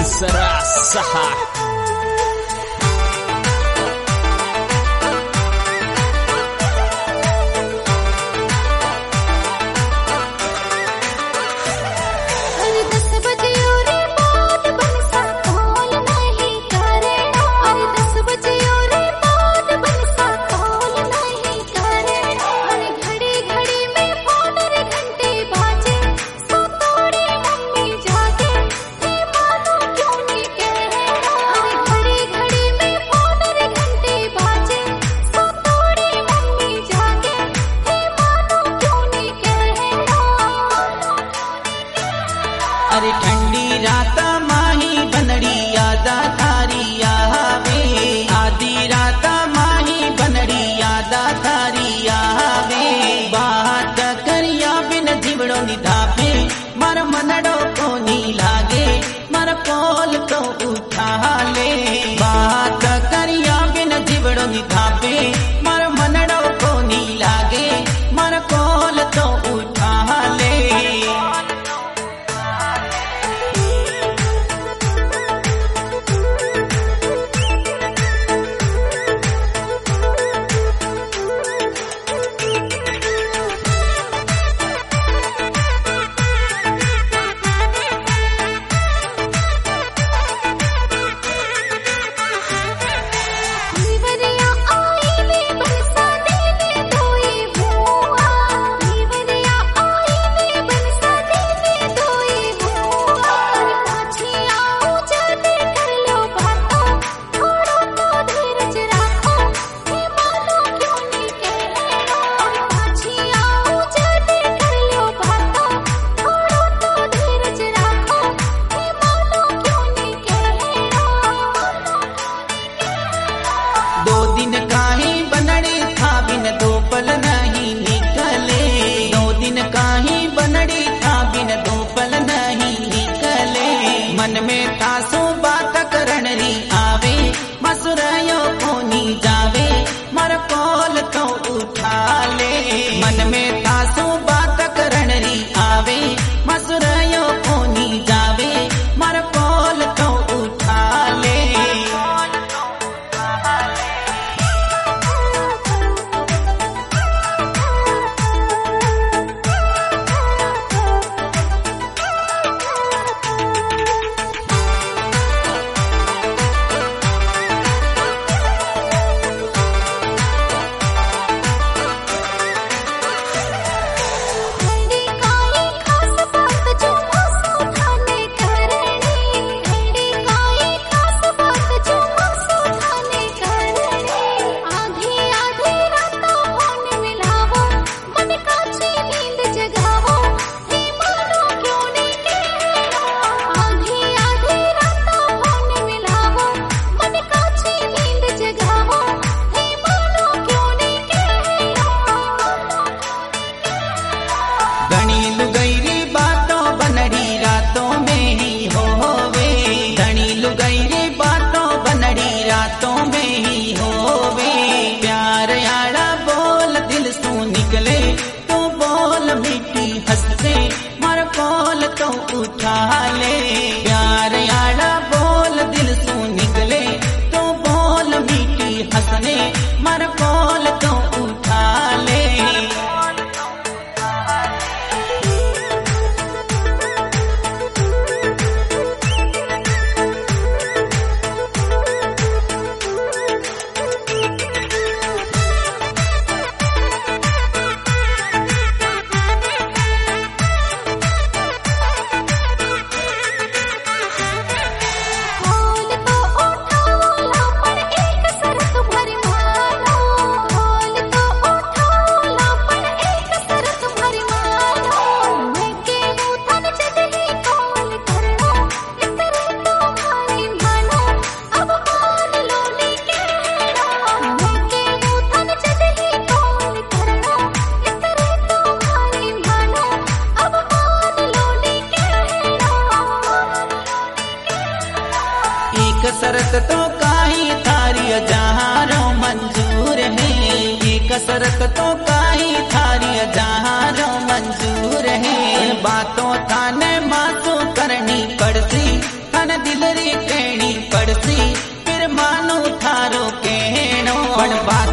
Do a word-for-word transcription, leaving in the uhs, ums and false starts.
Isra Saha. अरे ठंडी रात माही बनड़ी यादा थारी आवे, आधी रात माही बनड़ी यादा थारी आवे। बात करिया बिन जीवड़ो निधापे मर मनड़ो को नी लागे मर पोल तो उठा ले। बात करिया बिन जीवड़ो निधापे मर मनड़ो को नी लागे मर पोल तो उठा ले। दो पल नहीं निकले, दो दिन काहीं बनड़ी था बिन दो पल नहीं निकले। मन में तासो बात करण री आवे मसुरायो कोनी जावे मर पोल तो उठा ले। मन में तासो बात करण री आवे मसुरायो कोनी जावे मर पोल तो उठा ले। उठा ले प्यार यारा बोल दिल सू निकले तो बोल मीठी हंसने मर बोल तो उठा ले। कसरत तो काई थारी जहारो मंजूर है, ये कसरत तो काई थारी जहारो मंजूर है। बातों थाने मातों करनी पड़ती तन दिलरी कहणी पड़सी फिर मानो थारो कहणो पण बात